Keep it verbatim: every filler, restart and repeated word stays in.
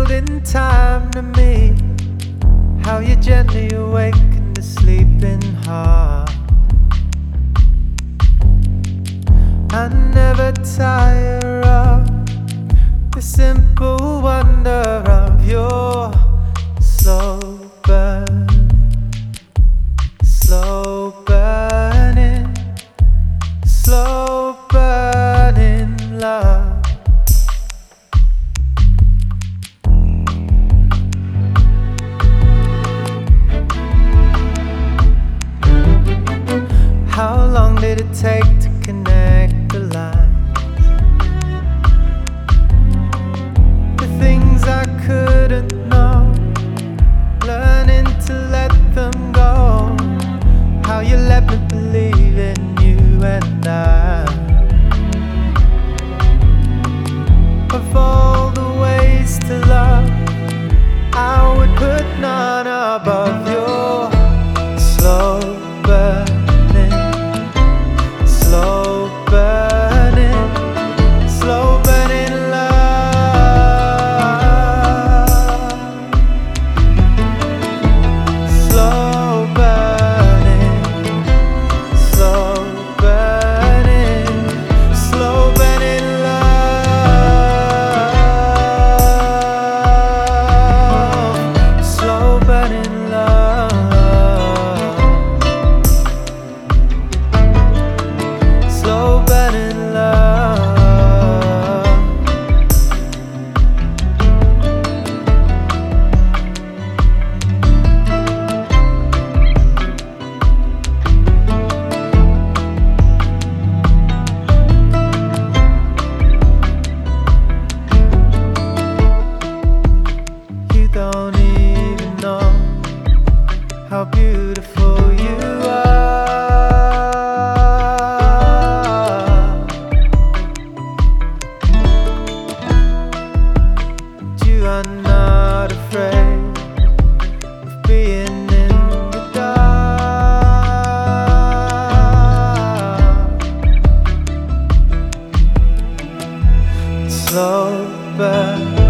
revealed in time to me how you gently awaken the sleeping heart. I never tire of the simple wonder of your slow burn, slow burning, slow burning love. How long did it take to connect the lines? The things I couldn't know, learning to let them go. How you let me believe in you and I. Of all the ways to love, I would put none above your slow burn, slow burning, slow burning love. Slow burning, slow burning, slow burning love. Slow burning love. Slow burning love. You don't even know how beautiful you are. You are not afraid of being in the dark. Slow burn,